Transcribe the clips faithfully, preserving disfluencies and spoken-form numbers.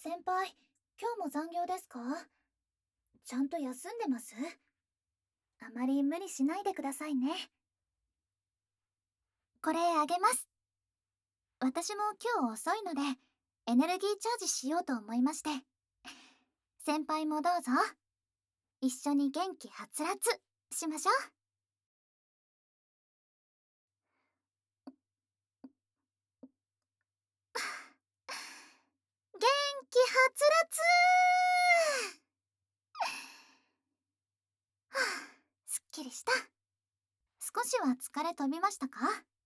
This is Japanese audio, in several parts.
先輩、今日も残業ですか？ちゃんと休んでます？あまり無理しないでくださいね。これあげます。私も今日遅いので、エネルギーチャージしようと思いまして。先輩もどうぞ。一緒に元気はつらつしましょう。元気はつらつはあ、すっきりした。少しは疲れ飛びましたか？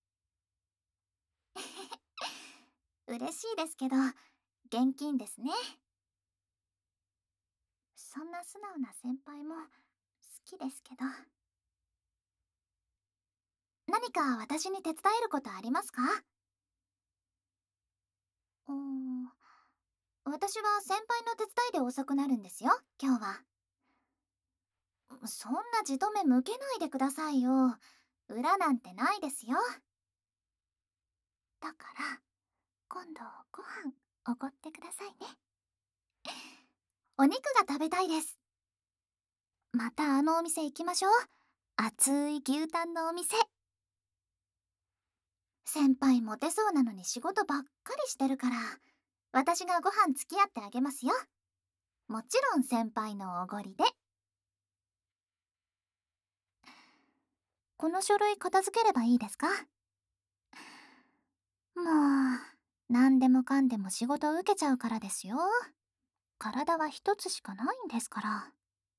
嬉しいですけど、現金ですね。そんな素直な先輩も好きですけど。何か私に手伝えることありますか？うーん、私は先輩の手伝いで遅くなるんですよ、今日は。そんなじとめ向けないでくださいよ。裏なんてないですよ。だから、今度ご飯おごってくださいね。お肉が食べたいです。またあのお店行きましょう。熱い牛タンのお店。先輩モテそうなのに仕事ばっかりしてるから、私がご飯付き合ってあげますよ。もちろん先輩のおごりで。この書類片付ければいいですか？もう、何でもかんでも仕事受けちゃうからですよ。体は一つしかないんですから。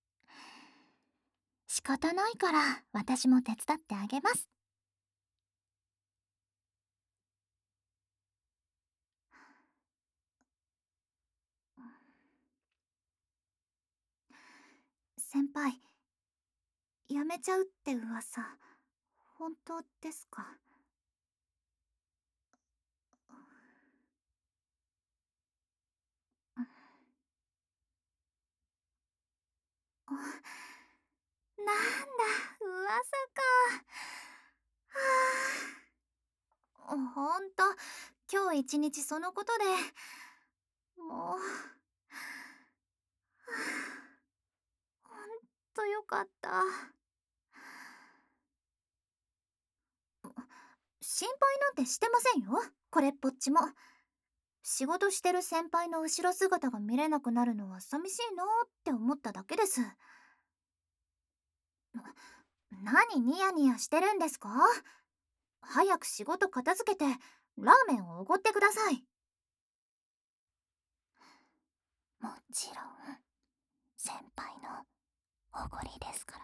仕方ないから私も手伝ってあげます。先輩、辞めちゃうって噂、本当ですか？なんだ、噂か。はあ、ほんと、今日一日そのことで、もう、ほんとよかった。心配なんてしてませんよ、これっぽっちも。仕事してる先輩の後ろ姿が見れなくなるのは寂しいなって思っただけです。何ニヤニヤしてるんですか？早く仕事片付けてラーメンをおごってください。もちろん先輩のおごりですから。